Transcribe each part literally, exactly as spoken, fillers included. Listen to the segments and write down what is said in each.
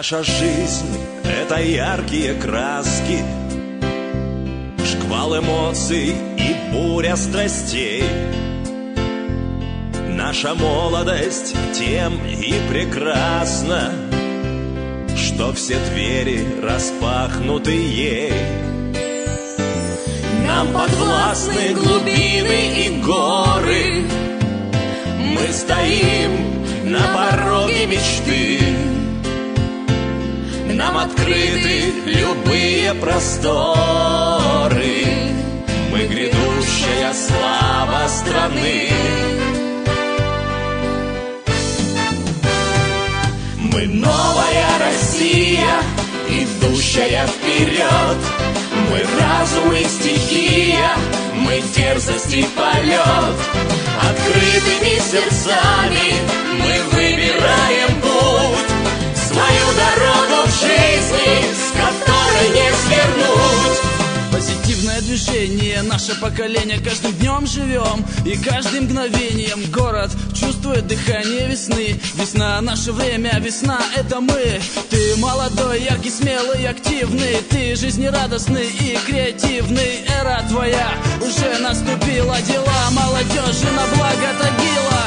Наша жизнь — это яркие краски, шквал эмоций и буря страстей. Наша молодость тем и прекрасна, что все двери распахнуты ей. Нам подвластны глубины и горы, мы стоим на пороге мечты. Нам открыты любые просторы, мы грядущая слава страны. Мы новая Россия, идущая вперед. Мы разум и стихия, мы дерзость и полет. Открытыми сердцами мы выбираем путь, свою дорогу в жизни, с которой не свернуть. Позитивное движение, наше поколение, каждым днем живем и каждым мгновением. Город чувствует дыхание весны. Весна — наше время, весна — это мы. Ты молодой, яркий, смелый, активный. Ты жизнерадостный и креативный. Эра твоя уже наступила, дела молодежи на благо Тагила.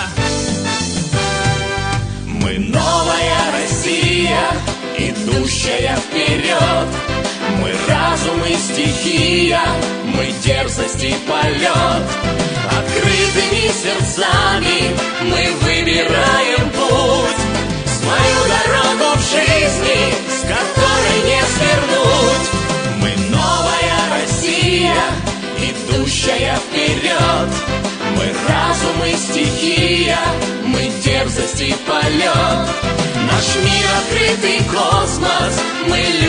Мы новая Россия, идущая вперед. Мы разум и стихия, мы дерзость и полет. Открытыми сердцами мы выбираем путь, свою дорогу в жизни, с которой не свернуть. Мы новая Россия, идущая вперед. Мы разум и стихия, мы дерзость и полет. Наш мир — открытый космос, мы